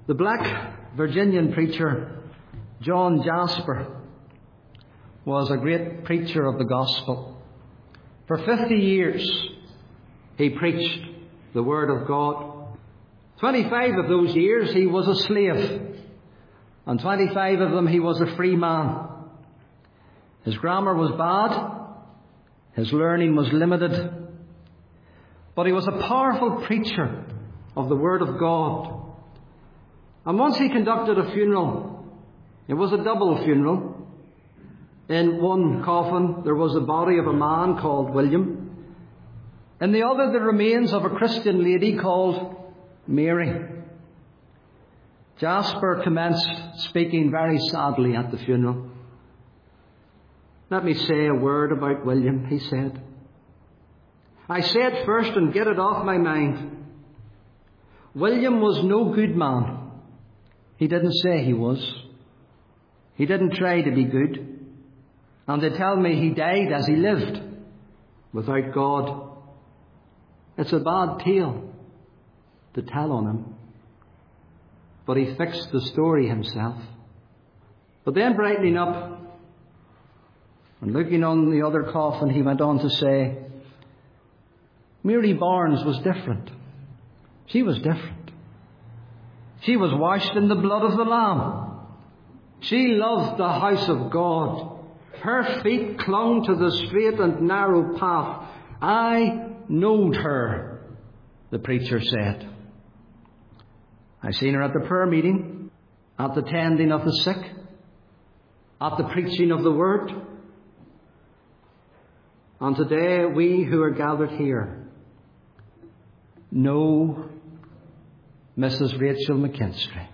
The black Virginian preacher, John Jasper, was a great preacher of the gospel. For 50 years, he preached the Word of God. 25 of those years, he was a slave. And 25 of them, he was a free man. His grammar was bad. His learning was limited. But he was a powerful preacher of the Word of God. And once he conducted a funeral. It was a double funeral. In one coffin there was the body of a man called William. In the other the remains of a Christian lady called Mary. Jasper commenced speaking very sadly at the funeral. "Let me say a word about William," he said. "I say it first and get it off my mind. William was no good man. He didn't say he was. He didn't try to be good. And they tell me he died as he lived, without God. It's a bad tale to tell on him. But he fixed the story himself." But then brightening up and looking on the other coffin, he went on to say, "Mary Barnes was different. She was different. She was washed in the blood of the Lamb. She loved the house of God. Her feet clung to the straight and narrow path. I knowed her," the preacher said. "I seen her at the prayer meeting, at the tending of the sick, at the preaching of the Word. And today we who are gathered here know Mrs. Rachel McKinstry.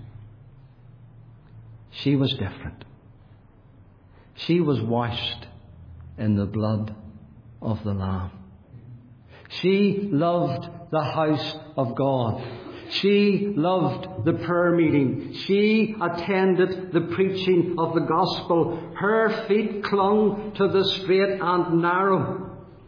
She was different. She was washed in the blood of the Lamb. She loved the house of God. She loved the prayer meeting. She attended the preaching of the gospel. Her feet clung to the straight and narrow."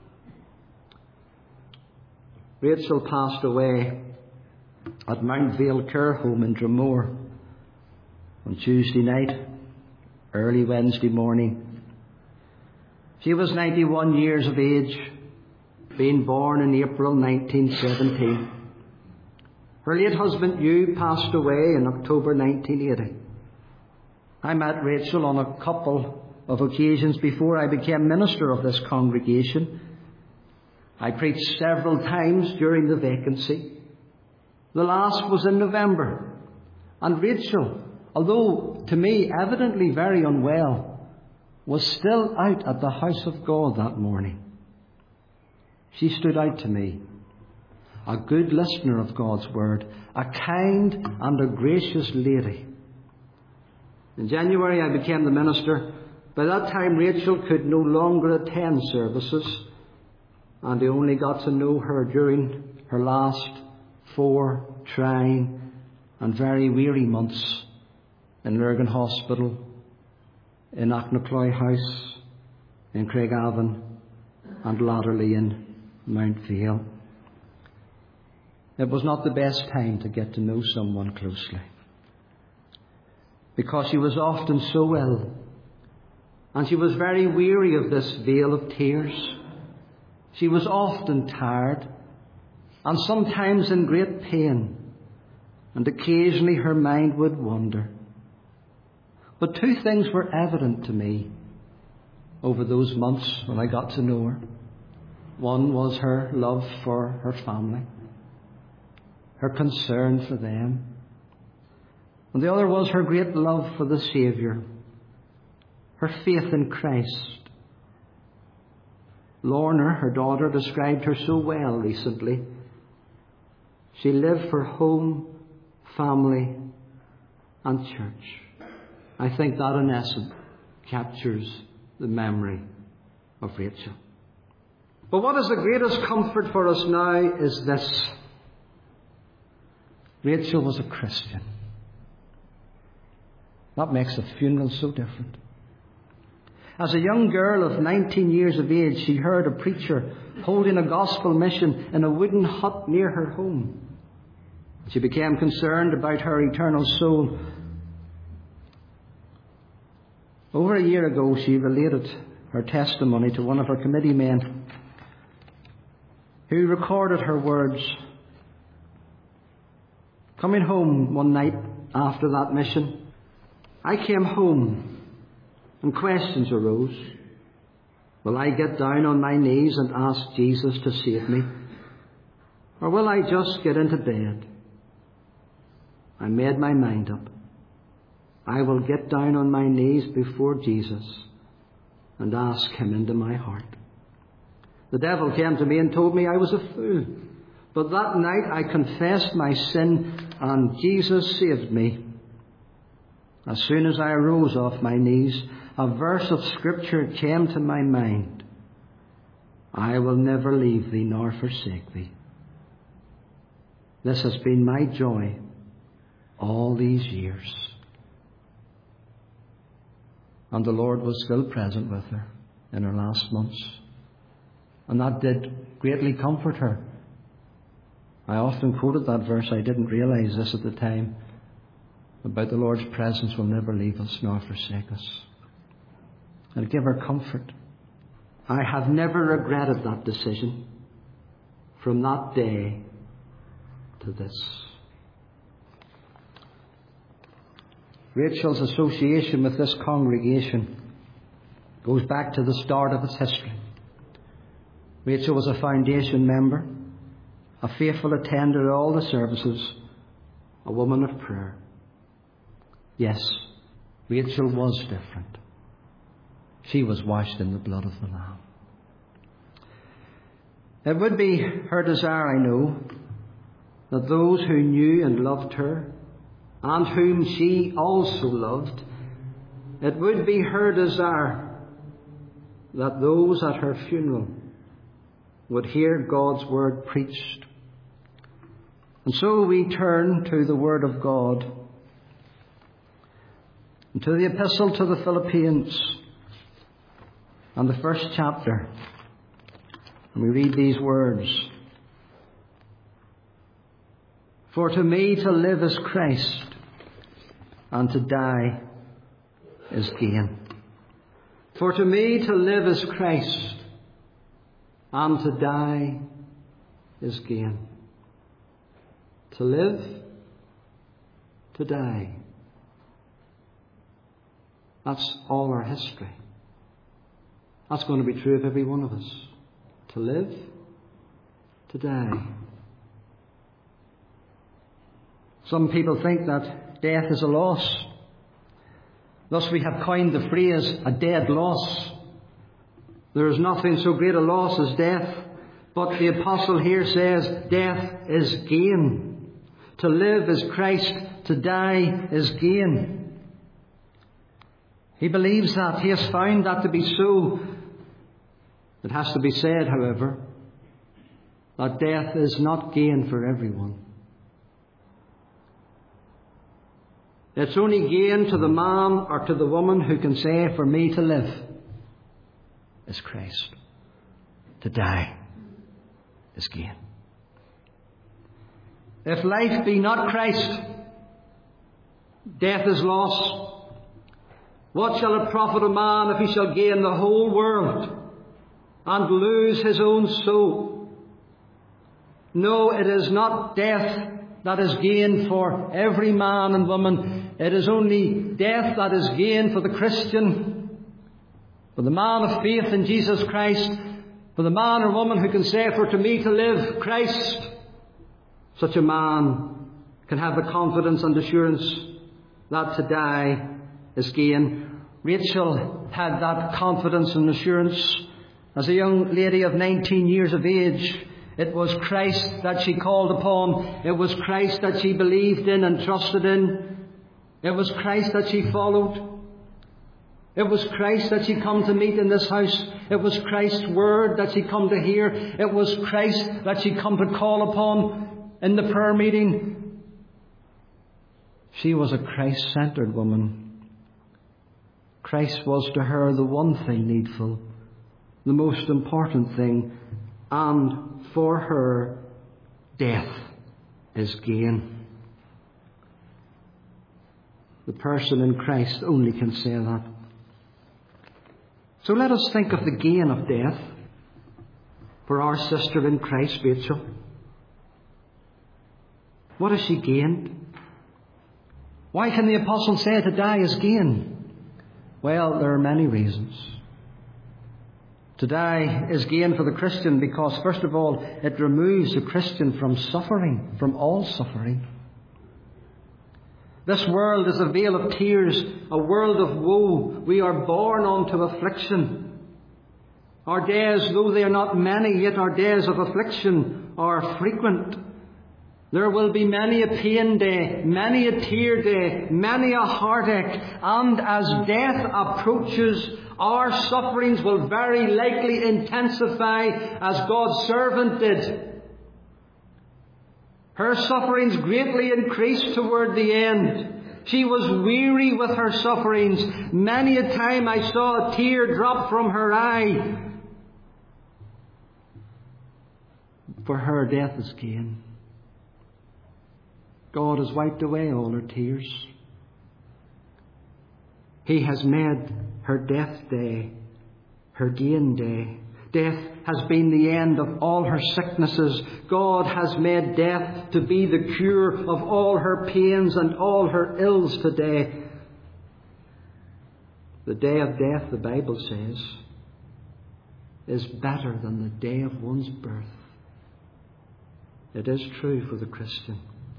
Rachel passed away at Mount Vale Care Home in Dromore on Tuesday night, early Wednesday morning. She was 91 years of age, being born in April 1917. Her late husband Hugh passed away in October 1980. I met Rachel on a couple of occasions before I became minister of this congregation. I preached several times during the vacancy. The last was in November. And Rachel, although to me evidently very unwell, was still out at the house of God that morning. She stood out to me, a good listener of God's Word, a kind and a gracious lady. In January I became the minister. By that time Rachel could no longer attend services, and I only got to know her during her last 4 trying and very weary months in Lurgan Hospital, in Achnacoy House, in Craigavon, and latterly in Mount Vale. It was not the best time to get to know someone closely, because she was often so ill, and she was very weary of this vale of tears. She was often tired, and sometimes in great pain, and occasionally her mind would wander. But 2 things were evident to me over those months when I got to know her. One was her love for her family, her concern for them. And the other was her great love for the Saviour, her faith in Christ. Lorna, her daughter, described her so well recently. She lived for home, family, and church. I think that in essence captures the memory of Rachel. But what is the greatest comfort for us now is this. Rachel was a Christian. That makes a funeral so different. As a young girl of 19 years of age, she heard a preacher holding a gospel mission in a wooden hut near her home. She became concerned about her eternal soul. Over a year ago, she related her testimony to one of her committee men, who recorded her words. Coming home one night after that mission, I came home and questions arose. Will I get down on my knees and ask Jesus to save me? Or will I just get into bed? I made my mind up. I will get down on my knees before Jesus and ask him into my heart. The devil came to me and told me I was a fool. But that night I confessed my sin and Jesus saved me. As soon as I arose off my knees, a verse of Scripture came to my mind. I will never leave thee nor forsake thee. This has been my joy all these years. And the Lord was still present with her in her last months. And that did greatly comfort her. I often quoted that verse. I didn't realize this at the time. About the Lord's presence will never leave us nor forsake us. And give her comfort. I have never regretted that decision from that day to this. Rachel's association with this congregation goes back to the start of its history. Rachel was a foundation member, a faithful attender at all the services, a woman of prayer. Yes, Rachel was different. She was washed in the blood of the Lamb. It would be her desire, I know, that those who knew and loved her, and whom she also loved, it would be her desire that those at her funeral would hear God's word preached. And so we turn to the Word of God, and to the Epistle to the Philippians, and the first chapter. And we read these words. For to me to live is Christ, and to die is gain. For to me to live is Christ, and to die is gain. To live, to die. That's all our history. That's going to be true of every one of us. To live, to die. Some people think that death is a loss. Thus we have coined the phrase a dead loss. There is nothing so great a loss as death. But the apostle here says death is gain. To live is Christ, to die is gain. He believes that. He has found that to be so. It has to be said, however, that death is not gain for everyone. It's only gain to the man or to the woman who can say, for me to live is Christ. To die is gain. If life be not Christ, death is loss. What shall it profit a man if he shall gain the whole world and lose his own soul? No, it is not death that is gain for every man and woman. It is only death that is gain for the Christian, for the man of faith in Jesus Christ, for the man or woman who can say, for to me to live, Christ. Such a man can have the confidence and assurance that to die is gain. Rachel had that confidence and assurance. As a young lady of 19 years of age, it was Christ that she called upon. It was Christ that she believed in and trusted in. It was Christ that she followed. It was Christ that she come to meet in this house. It was Christ's word that she come to hear. It was Christ that she come to call upon in the prayer meeting. She was a Christ-centered woman. Christ was to her the one thing needful, the most important thing, and for her, death is gain. The person in Christ only can say that. So let us think of the gain of death for our sister in Christ, Rachel. What has she gained? Why can the apostle say to die is gain? Well, there are many reasons. To die is gain for the Christian because, first of all, it removes the Christian from suffering, from all suffering. This world is a vale of tears, a world of woe. We are born unto affliction. Our days, though they are not many, yet our days of affliction are frequent. There will be many a pain day, many a tear day, many a heartache. And as death approaches, our sufferings will very likely intensify as God's servant did. Her sufferings greatly increased toward the end. She was weary with her sufferings. Many a time I saw a tear drop from her eye. For her, death is gain. God has wiped away all her tears. He has made her death day her gain day. Death has been the end of all her sicknesses. God has made death to be the cure of all her pains and all her ills today. The day of death, the Bible says, is better than the day of one's birth. It is true for the Christian.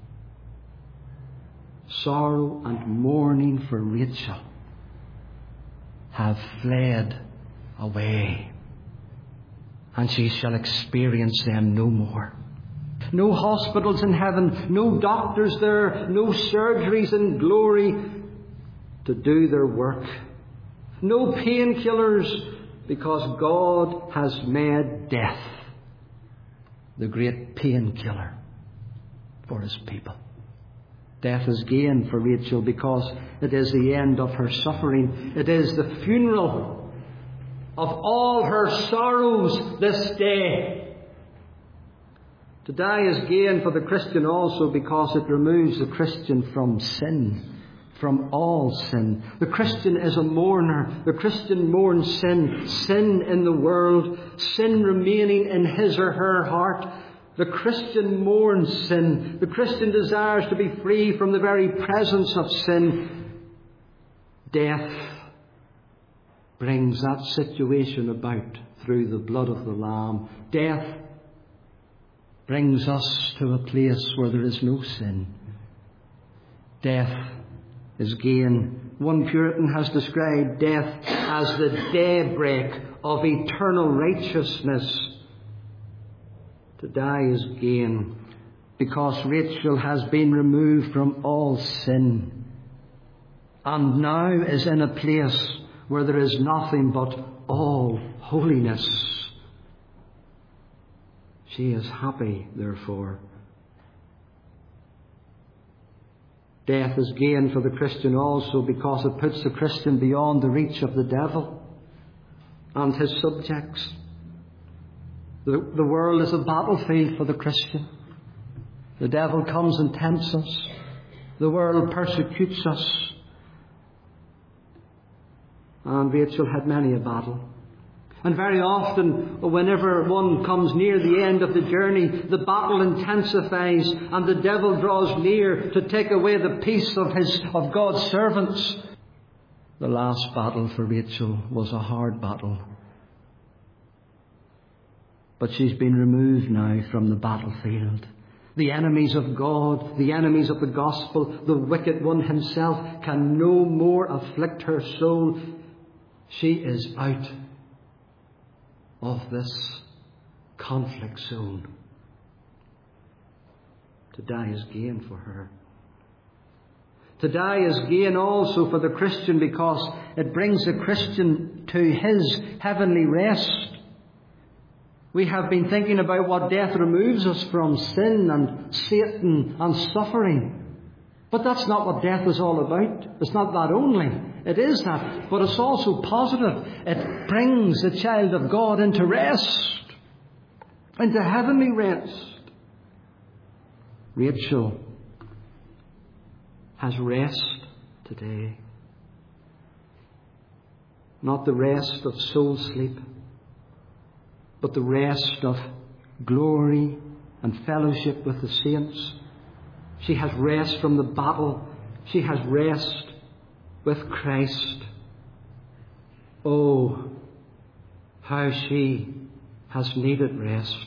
Sorrow and mourning for Rachel have fled away, and she shall experience them no more. No hospitals in heaven, no doctors there, no surgeries in glory to do their work. No painkillers, because God has made death the great painkiller for His people. Death is gain for Rachel because it is the end of her suffering. It is the funeral of all her sorrows this day. To die is gain for the Christian also because it removes the Christian from sin, from all sin. The Christian is a mourner. The Christian mourns sin, sin in the world, sin remaining in his or her heart. The Christian mourns sin. The Christian desires to be free from the very presence of sin. Death brings that situation about through the blood of the Lamb. Death brings us to a place where there is no sin. Death is gain. One Puritan has described death as the daybreak of eternal righteousness. To die is gain because Rachel has been removed from all sin and now is in a place where there is nothing but all holiness. She is happy, therefore. Death is gain for the Christian also because it puts the Christian beyond the reach of the devil and his subjects. The world is a battlefield for the Christian. The devil comes and tempts us. The world persecutes us. And Rachel had many a battle. And very often, whenever one comes near the end of the journey, the battle intensifies and the devil draws near to take away the peace of God's servants. The last battle for Rachel was a hard battle. But she's been removed now from the battlefield. The enemies of God, the enemies of the gospel, the wicked one himself can no more afflict her soul. She is out of this conflict zone. To die is gain for her. To die is gain also for the Christian because it brings the Christian to his heavenly rest. We have been thinking about what death removes us from, sin and Satan and suffering. But that's not what death is all about. It's not that only. It is that, but it's also positive. It brings the child of God into rest, into heavenly rest. Rachel has rest today. Not the rest of soul sleep, but the rest of glory and fellowship with the saints. She has rest from the battle. She has rest with Christ. Oh, how she has needed rest.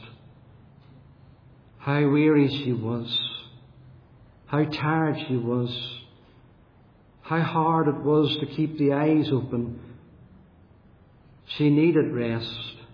How weary she was. How tired she was. How hard it was to keep the eyes open. She needed rest.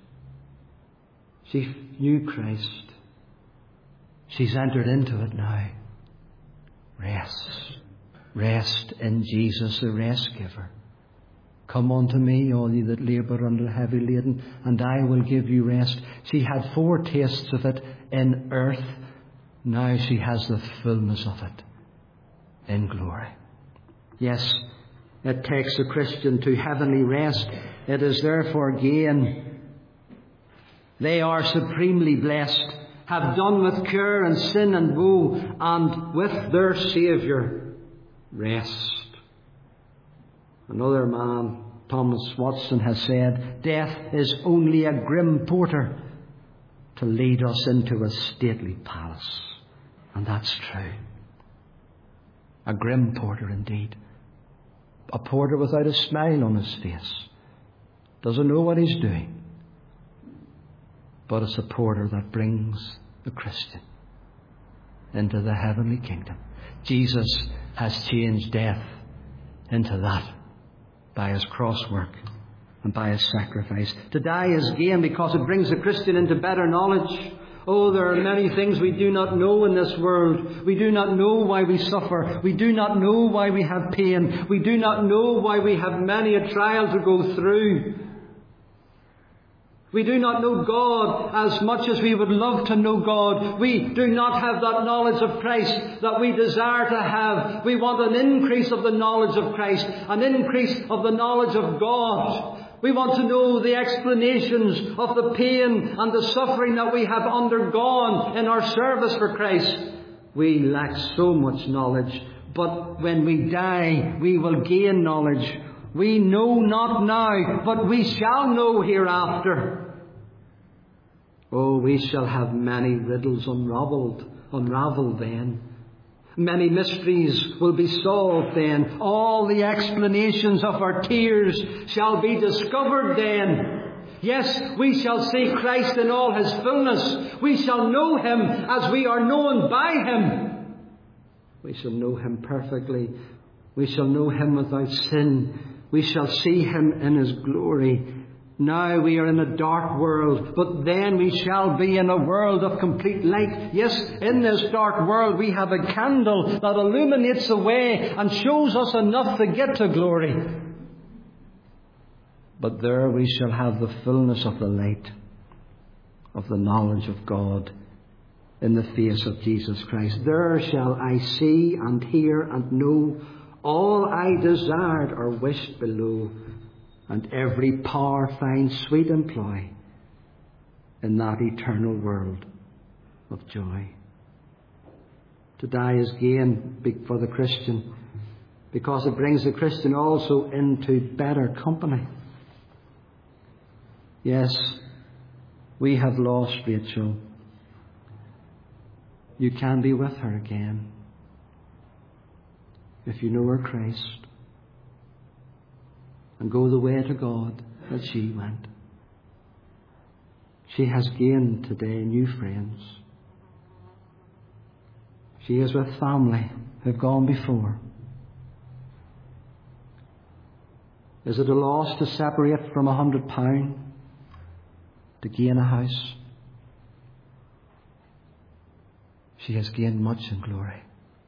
She knew Christ. She's entered into it now. Rest. Rest in Jesus, the rest giver. Come unto me, all ye that labour and are heavy laden, and I will give you rest. She had foretastes of it in earth. Now she has the fullness of it in glory. Yes, it takes a Christian to heavenly rest. It is therefore gain. They are supremely blessed, have done with care and sin and woe, and with their Saviour rest. Another man, Thomas Watson, has said, death is only a grim porter to lead us into a stately palace. And that's true. A grim porter indeed. A porter without a smile on his face. Doesn't know what he's doing. But it's a porter that brings the Christian into the heavenly kingdom. Jesus has changed death into that by his cross work and by his sacrifice. To die is gain because it brings the Christian into better knowledge. Oh, there are many things we do not know in this world. We do not know why we suffer. We do not know why we have pain. We do not know why we have many a trial to go through. We do not know God as much as we would love to know God. We do not have that knowledge of Christ that we desire to have. We want an increase of the knowledge of Christ, an increase of the knowledge of God. We want to know the explanations of the pain and the suffering that we have undergone in our service for Christ. We lack so much knowledge, but when we die, we will gain knowledge. We know not now, but we shall know hereafter. Oh, we shall have many riddles unravelled then. Many mysteries will be solved then. All the explanations of our tears shall be discovered then. Yes, we shall see Christ in all his fullness. We shall know him as we are known by him. We shall know him perfectly. We shall know him without sin. We shall see him in his glory. Now we are in a dark world, but then we shall be in a world of complete light. Yes, in this dark world we have a candle that illuminates the way and shows us enough to get to glory. But there we shall have the fullness of the light of the knowledge of God in the face of Jesus Christ. There shall I see and hear and know all I desired or wished below, and every power find sweet employ in that eternal world of joy. To die is gain for the Christian, because it brings the Christian also into better company. Yes, we have lost Rachel. You can be with her again if you know her Christ and go the way to God that she went. She has gained today new friends. She is with family who have gone before. Is it a loss to separate from £100 to gain a house? She has gained much in glory.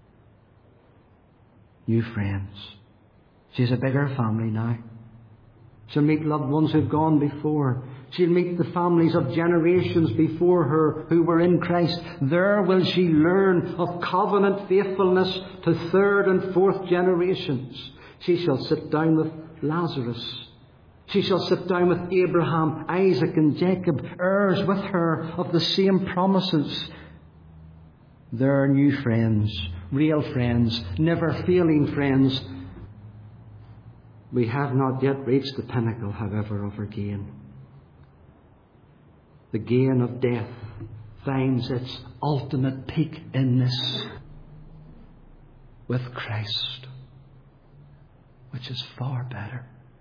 New friends. She has a bigger family now. She'll meet loved ones who've gone before. She'll meet the families of generations before her who were in Christ. There will she learn of covenant faithfulness to third and fourth generations. She shall sit down with Lazarus. She shall sit down with Abraham, Isaac and Jacob, heirs with her of the same promises. They're new friends, real friends, never failing friends. We have not yet reached the pinnacle, however, of our gain. The gain of death finds its ultimate peak in this, with Christ, which is far better.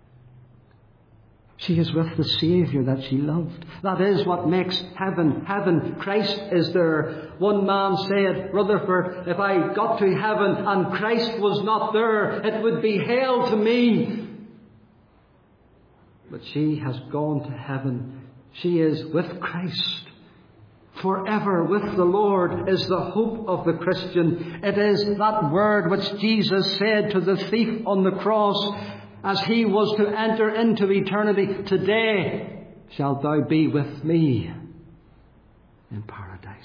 She is with the Saviour that she loved. That is what makes heaven heaven. Christ is there. One man said, Rutherford, if I got to heaven and Christ was not there, it would be hell to me. But she has gone to heaven. She is with Christ. Forever with the Lord is the hope of the Christian. It is that word which Jesus said to the thief on the cross as he was to enter into eternity. Today shalt thou be with me in paradise.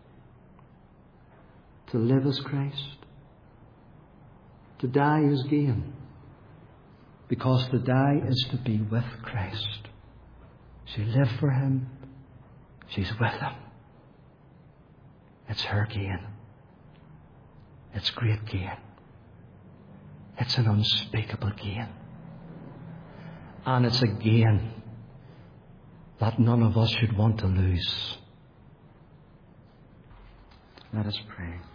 To live is Christ. To die is gain. Because to die is to be with Christ. She lived for Him. She's with Him. It's her gain. It's great gain. It's an unspeakable gain. And it's a gain that none of us should want to lose. Let us pray.